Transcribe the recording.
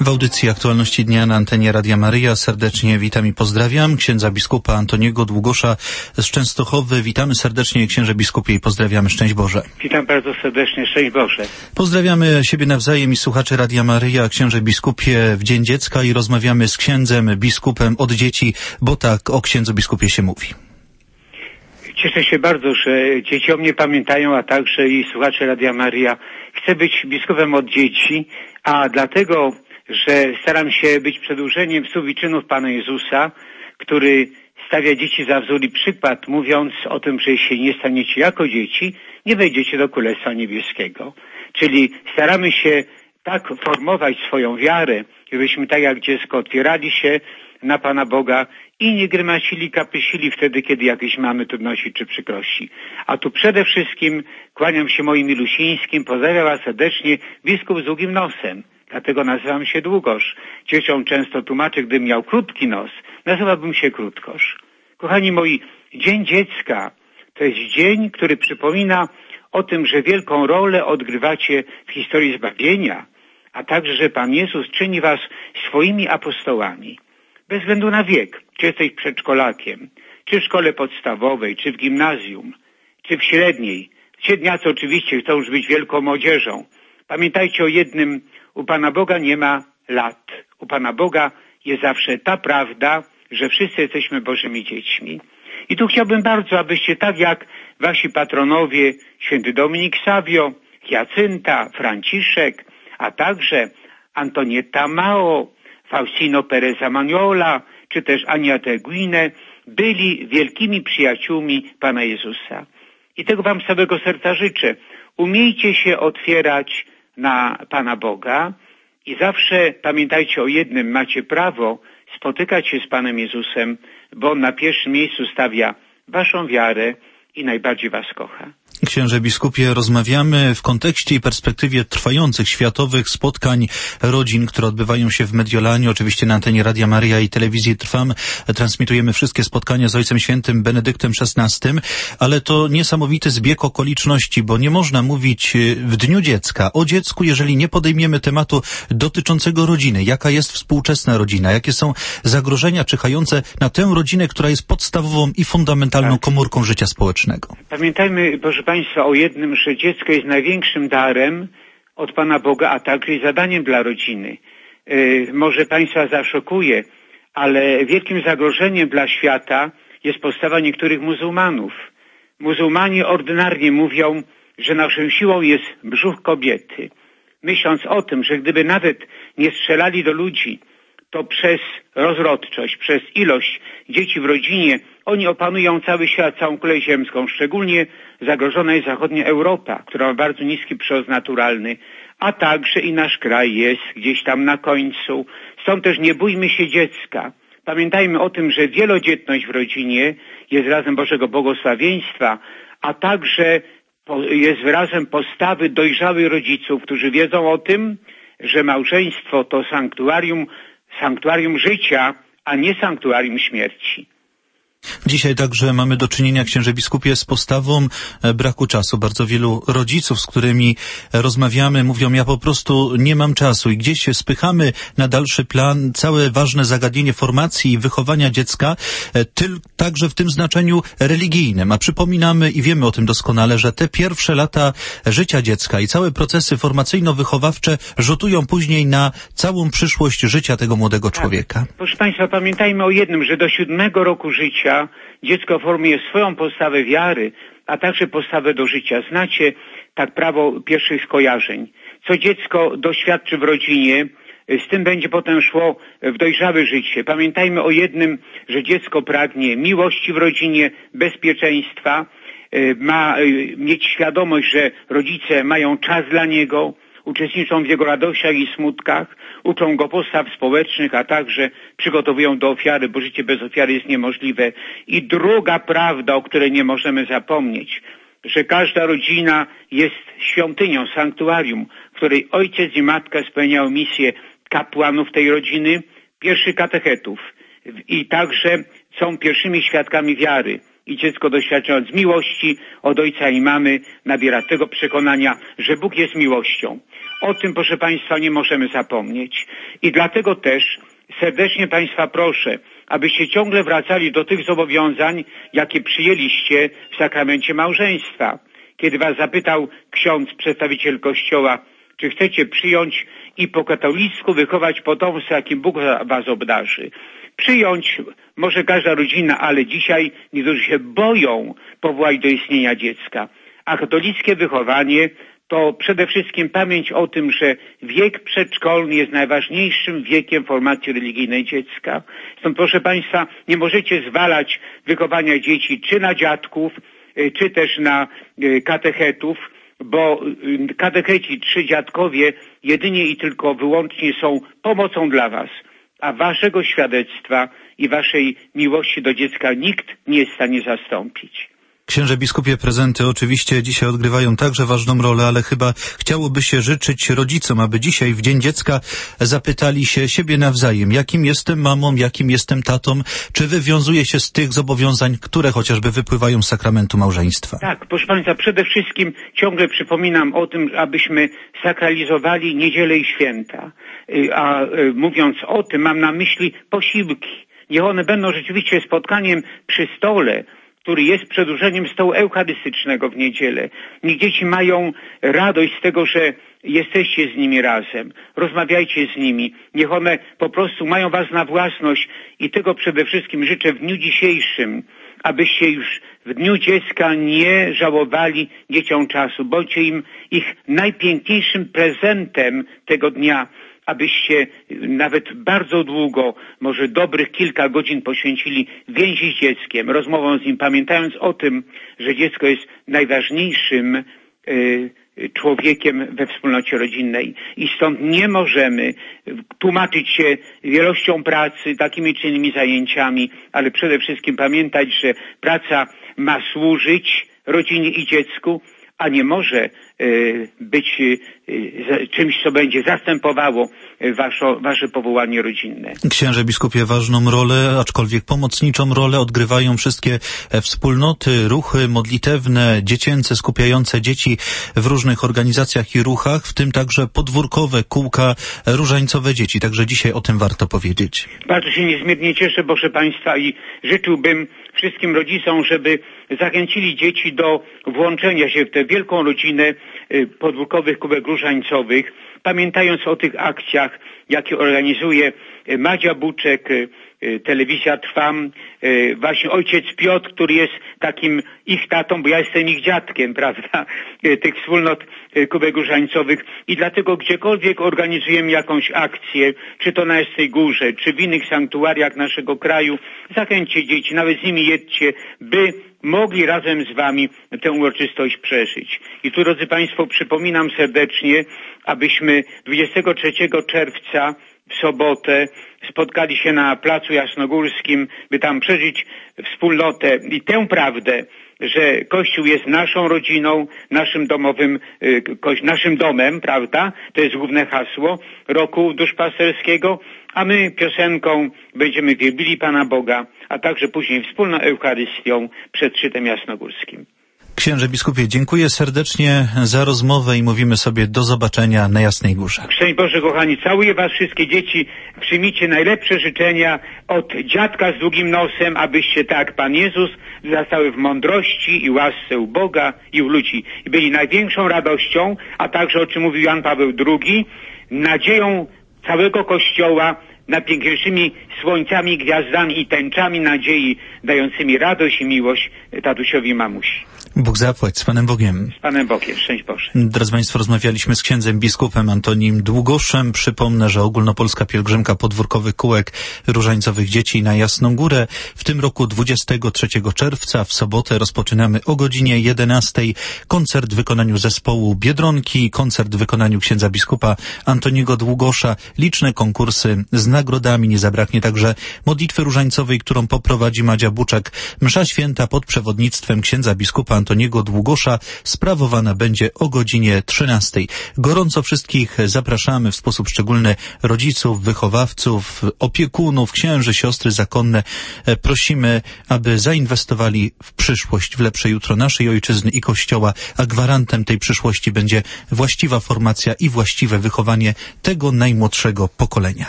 W audycji Aktualności Dnia na antenie Radia Maryja serdecznie witam i pozdrawiam księdza biskupa Antoniego Długosza z Częstochowy. Witamy serdecznie, księże biskupie, i pozdrawiamy. Szczęść Boże. Witam bardzo serdecznie. Szczęść Boże. Pozdrawiamy siebie nawzajem i słuchaczy Radia Maryja, księże biskupie, w Dzień Dziecka, i rozmawiamy z księdzem biskupem od dzieci, bo tak o księdzu biskupie się mówi. Cieszę się bardzo, że dzieci o mnie pamiętają, a także i słuchacze Radia Maryja. Chcę być biskupem od dzieci, a dlatego, że staram się być przedłużeniem słów i czynów Pana Jezusa, który stawia dzieci za wzór i przykład, mówiąc o tym, że jeśli nie staniecie jako dzieci, nie wejdziecie do Królestwa Niebieskiego. Czyli staramy się tak formować swoją wiarę, żebyśmy tak jak dziecko otwierali się na Pana Boga i nie grymacili, kapysili wtedy, kiedy jakieś mamy trudności czy przykrości. A tu przede wszystkim kłaniam się moim milusińskim, pozdrawiam Was serdecznie, biskup z długim nosem. Dlatego nazywam się Długosz. Dzieciom często tłumaczę, gdybym miał krótki nos, nazywałbym się Krótkosz. Kochani moi, Dzień Dziecka to jest dzień, który przypomina o tym, że wielką rolę odgrywacie w historii zbawienia, a także, że Pan Jezus czyni was swoimi apostołami. Bez względu na wiek, czy jesteś przedszkolakiem, czy w szkole podstawowej, czy w gimnazjum, czy w średniej. Średniacy oczywiście chcą już być wielką młodzieżą. Pamiętajcie o jednym, u Pana Boga nie ma lat. U Pana Boga jest zawsze ta prawda, że wszyscy jesteśmy Bożymi dziećmi. I tu chciałbym bardzo, abyście tak jak wasi patronowie, święty Dominik Savio, Hiacynta, Franciszek, a także Antonietta Mao, Faustino Perez Amagnola, czy też Ania Teguine, byli wielkimi przyjaciółmi Pana Jezusa. I tego wam z całego serca życzę. Umiejcie się otwierać na Pana Boga i zawsze pamiętajcie o jednym, macie prawo spotykać się z Panem Jezusem, bo On na pierwszym miejscu stawia waszą wiarę i najbardziej was kocha. Księże biskupie, rozmawiamy w kontekście i perspektywie trwających światowych spotkań rodzin, które odbywają się w Mediolanie, oczywiście na antenie Radia Maryja i telewizji Trwam. Transmitujemy wszystkie spotkania z Ojcem Świętym Benedyktem XVI, ale to niesamowity zbieg okoliczności, bo nie można mówić w Dniu Dziecka o dziecku, jeżeli nie podejmiemy tematu dotyczącego rodziny. Jaka jest współczesna rodzina? Jakie są zagrożenia czyhające na tę rodzinę, która jest podstawową i fundamentalną komórką życia społecznego? Pamiętajmy, proszę Państwa, o jednym, że dziecko jest największym darem od Pana Boga, a także zadaniem dla rodziny. Może Państwa zaszokuje, ale wielkim zagrożeniem dla świata jest postawa niektórych muzułmanów. Muzułmanie ordynarnie mówią, że naszą siłą jest brzuch kobiety. Myśląc o tym, że gdyby nawet nie strzelali do ludzi, to przez rozrodczość, przez ilość dzieci w rodzinie oni opanują cały świat, całą kulę ziemską. Szczególnie zagrożona jest zachodnia Europa, która ma bardzo niski przyrost naturalny, a także i nasz kraj jest gdzieś tam na końcu. Stąd też nie bójmy się dziecka. Pamiętajmy o tym, że wielodzietność w rodzinie jest wyrazem Bożego błogosławieństwa, a także jest wyrazem postawy dojrzałych rodziców, którzy wiedzą o tym, że małżeństwo to sanktuarium życia, a nie sanktuarium śmierci. Dzisiaj także mamy do czynienia, księże biskupie, z postawą braku czasu. Bardzo wielu rodziców, z którymi rozmawiamy, mówią: ja po prostu nie mam czasu, i gdzieś się spychamy na dalszy plan całe ważne zagadnienie formacji i wychowania dziecka, także w tym znaczeniu religijnym. A przypominamy i wiemy o tym doskonale, że te pierwsze lata życia dziecka i całe procesy formacyjno-wychowawcze rzutują później na całą przyszłość życia tego młodego człowieka. Tak. Proszę Państwa, pamiętajmy o jednym, że do 7 roku życia dziecko formuje swoją postawę wiary, a także postawę do życia. Znacie tak prawo pierwszych skojarzeń. Co dziecko doświadczy w rodzinie, z tym będzie potem szło w dojrzałe życie. Pamiętajmy o jednym, że dziecko pragnie miłości w rodzinie, bezpieczeństwa, ma mieć świadomość, że rodzice mają czas dla niego, uczestniczą w jego radościach i smutkach, uczą go postaw społecznych, a także przygotowują do ofiary, bo życie bez ofiary jest niemożliwe. I druga prawda, o której nie możemy zapomnieć, że każda rodzina jest świątynią, sanktuarium, w której ojciec i matka spełniają misję kapłanów tej rodziny, pierwszych katechetów i także są pierwszymi świadkami wiary. i dziecko doświadczając miłości od ojca i mamy nabiera tego przekonania, że Bóg jest miłością. O tym, proszę Państwa, nie możemy zapomnieć. I dlatego też serdecznie Państwa proszę, abyście ciągle wracali do tych zobowiązań, jakie przyjęliście w sakramencie małżeństwa. Kiedy was zapytał ksiądz, przedstawiciel Kościoła, czy chcecie przyjąć i po katolicku wychować potomstwo, jakim Bóg was obdarzy. Przyjąć może każda rodzina, ale dzisiaj niektórzy się boją powołać do istnienia dziecka. A katolickie wychowanie to przede wszystkim pamięć o tym, że wiek przedszkolny jest najważniejszym wiekiem formacji religijnej dziecka. Stąd, proszę Państwa, nie możecie zwalać wychowania dzieci czy na dziadków, czy też na katechetów, bo katecheci czy dziadkowie jedynie i tylko wyłącznie są pomocą dla was, a waszego świadectwa i waszej miłości do dziecka nikt nie jest w stanie zastąpić. Księże biskupie, prezenty oczywiście dzisiaj odgrywają także ważną rolę, ale chyba chciałoby się życzyć rodzicom, aby dzisiaj w Dzień Dziecka zapytali się siebie nawzajem, jakim jestem mamą, jakim jestem tatą, czy wywiązuję się z tych zobowiązań, które chociażby wypływają z sakramentu małżeństwa. Tak, proszę Państwa, przede wszystkim ciągle przypominam o tym, abyśmy sakralizowali niedzielę i święta. A mówiąc o tym, mam na myśli posiłki. Niech one będą rzeczywiście spotkaniem przy stole, który jest przedłużeniem stołu eucharystycznego w niedzielę. Niech dzieci mają radość z tego, że jesteście z nimi razem. Rozmawiajcie z nimi. Niech one po prostu mają was na własność i tego przede wszystkim życzę w dniu dzisiejszym, abyście już w dniu dziecka nie żałowali dzieciom czasu. Bądźcie im ich najpiękniejszym prezentem tego dnia, abyście nawet bardzo długo, może dobrych kilka godzin poświęcili więzi z dzieckiem, rozmową z nim, pamiętając o tym, że dziecko jest najważniejszym człowiekiem we wspólnocie rodzinnej i stąd nie możemy tłumaczyć się wielością pracy, takimi czy innymi zajęciami, ale przede wszystkim pamiętać, że praca ma służyć rodzinie i dziecku, a nie może być czymś, co będzie zastępowało wasze powołanie rodzinne. Księże biskupie, ważną rolę, aczkolwiek pomocniczą rolę odgrywają wszystkie wspólnoty, ruchy modlitewne, dziecięce, skupiające dzieci w różnych organizacjach i ruchach, w tym także podwórkowe kółka różańcowe dzieci. Także dzisiaj o tym warto powiedzieć. Bardzo się niezmiernie cieszę, proszę Państwa, i życzyłbym wszystkim rodzicom, żeby zachęcili dzieci do włączenia się w tę wielką rodzinę podwórkowych kółek różańcowych, pamiętając o tych akcjach, jakie organizuje Madzia Buczek, Telewizja Trwam, właśnie ojciec Piotr, który jest takim ich tatą, bo ja jestem ich dziadkiem, prawda, tych wspólnot kółek różańcowych i dlatego gdziekolwiek organizujemy jakąś akcję, czy to na Jasnej Górze, czy w innych sanktuariach naszego kraju, zachęćcie dzieci, nawet z nimi jedźcie, by mogli razem z wami tę uroczystość przeżyć. I tu, drodzy Państwo, przypominam serdecznie, abyśmy 23 czerwca w sobotę spotkali się na Placu Jasnogórskim, by tam przeżyć wspólnotę i tę prawdę, że Kościół jest naszą rodziną, naszym domowym, naszym domem, prawda? To jest główne hasło roku duszpasterskiego, a my piosenką będziemy wielbili Pana Boga, a także później wspólną Eucharystią przed szczytem jasnogórskim. Księże biskupie, dziękuję serdecznie za rozmowę i mówimy sobie do zobaczenia na Jasnej Górze. Szczęść Boże, kochani, całuję was wszystkie dzieci, przyjmijcie najlepsze życzenia od dziadka z długim nosem, abyście tak, Pan Jezus, wzrastały w mądrości i łasce u Boga i u ludzi i byli największą radością, a także, o czym mówił Jan Paweł II, nadzieją całego Kościoła, najpiękniejszymi słońcami, gwiazdami i tęczami nadziei, dającymi radość i miłość tatusiowi i mamusi. Bóg zapłać, z Panem Bogiem. Z Panem Bogiem, szczęść Boże. Drodzy Państwo, rozmawialiśmy z księdzem biskupem Antonim Długoszem. Przypomnę, że ogólnopolska pielgrzymka podwórkowych kółek różańcowych dzieci na Jasną Górę w tym roku 23 czerwca w sobotę rozpoczynamy o godzinie 11. Koncert w wykonaniu zespołu Biedronki, koncert w wykonaniu księdza biskupa Antoniego Długosza, liczne konkursy z nagrodami, nie zabraknie także modlitwy różańcowej, którą poprowadzi Madzia Buczek, msza święta pod przewodnictwem księdza biskupa Antoniego Długosza sprawowana będzie o godzinie 13. Gorąco wszystkich zapraszamy, w sposób szczególny rodziców, wychowawców, opiekunów, księży, siostry zakonne. Prosimy, aby zainwestowali w przyszłość, w lepsze jutro naszej ojczyzny i Kościoła, a gwarantem tej przyszłości będzie właściwa formacja i właściwe wychowanie tego najmłodszego pokolenia.